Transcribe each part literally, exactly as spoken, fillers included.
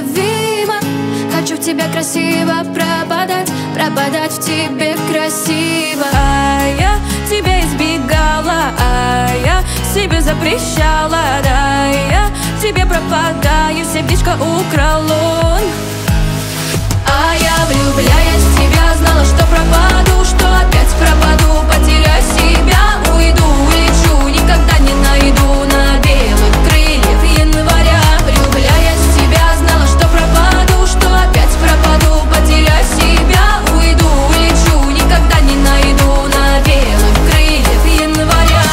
неисправимо. Хочу в тебе красиво пропадать, пропадать в тебе красиво. А я тебя избегала, а я себе запрещала. Да, я тебе пропадаю, сердечко украл он. А я, влюбляясь в тебя, знала, что пропаду, что опять пропаду, потеряю себя, уйду, улечу, никогда не найду на белых крыльях января. Влюбляясь в тебя, знала, что пропаду, что опять пропаду, потеряю себя, уйду, улечу, никогда не найду на белых крыльях января.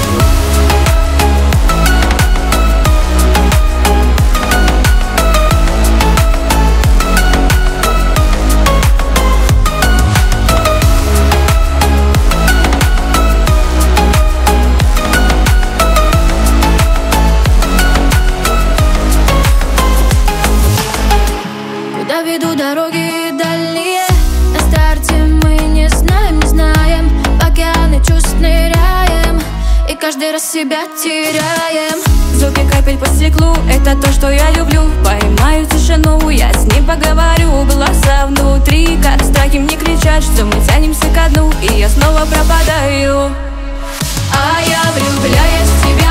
Куда ведут дороги дальние? На старте мы не знаем, не знаем. В океаны чувств ныряем и каждый раз себя теряем. Звуки капель по стеклу — это то, что я люблю. Поймаю тишину, я с ним поговорю. Голоса внутри, как страхи мне кричат, что мы тянемся ко дну, и я снова пропадаю. А я, влюбляясь в тебя,